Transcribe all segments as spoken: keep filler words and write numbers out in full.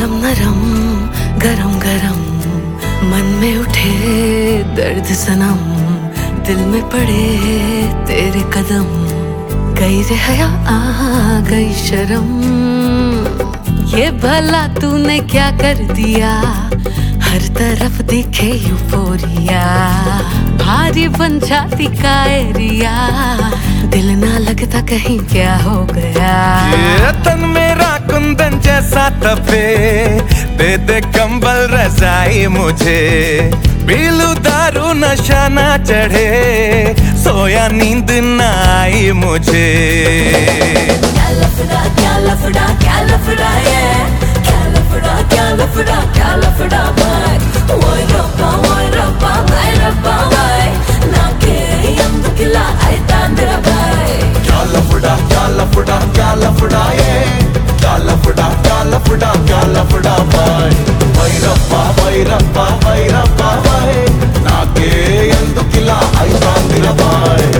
नरम नरम गरम गरम मन में उठे दर्द सनम, दिल में पड़े तेरे कदम, गई रे हया आ गई शर्म। ये भला तूने क्या कर दिया, हर तरफ दिखे यूफोरिया, भारी बन जाती का एरिया, दिल ना लगता कहीं क्या हो गया। ये तन मेरा कुंदन जैसा तपे, दे दे कंबल रजाई मुझे, पीलू दारू नशा ना चढ़े, सोया नींद ना आई मुझे। क्या लफड़ा क्या लफड़ा क्या लफड़ा ये, क्या लफड़ा क्या लफड़ा क्या लफड़ा भाई, वोई रब्बा वोई रब्बा वोई रब्बा भाई, नाके यंदुकिला आई तांदरा भाई। क्या लफड़ा क्या लफड़ा क्या लफड़ा ये, क्या लफड़ा क्या लफड़ा क्या लफड़ा भाई, वोई रब्बा वोई रब्बा वोई रब्बा भाई, नाके यंदुकिला आई तांदरा भाई।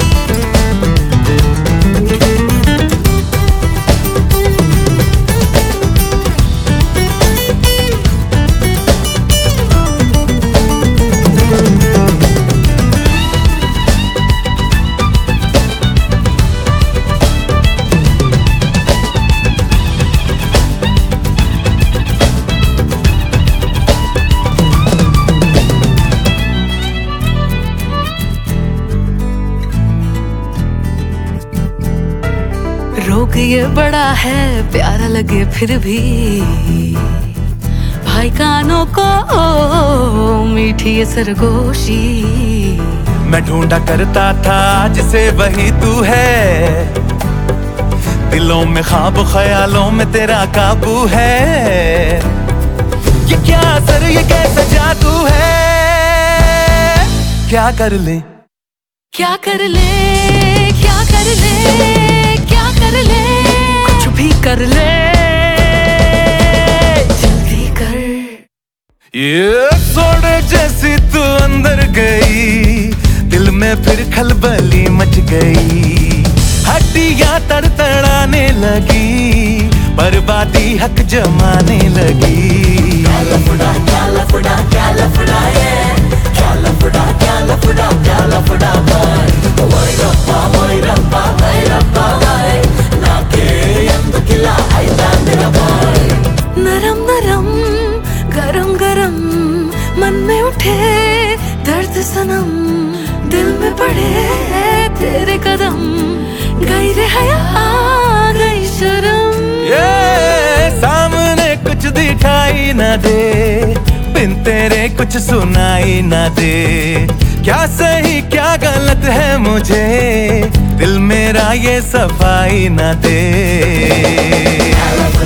रोग ये बड़ा है प्यारा लगे फिर भी, भाई कानों को ओ, मीठी ये सरगोशी। मैं ढूंढा करता था जिसे वही तू है, दिलों में ख्वाब ख्यालों में तेरा काबू है, ये क्या असर ये कैसा जादू है, क्या कर ले क्या कर ले क्या कर ले क्या कर ले, कुछ भी कर ले जल्दी कर। ये सोडे जैसी तू अंदर गई, दिल में फिर खलबली मच गई, हड्डियां तड़तड़ाने लगी, बर्बादी हक जमाने लगी। क्या लफड़ा क्या लफड़ा क्या लफड़ा ये, क्या लफड़ा क्या लफड़ा क्या लफड़ा भाई, वोई रब्बा वोई रब्बा वोई रब्बा भाई, नाके यंदुकिला आई तांदरा भाई। नरम नरम गरम गरम मन में उठे दर्द सनम, दिल में पड़े तेरे कदम, गई रे हया आ गई शर्म। ये सामने कुछ दिखाई न दे, बिन तेरे कुछ सुनाई न दे, क्या सही क्या गलत है मुझे, दिल मेरा ये सफाई न दे।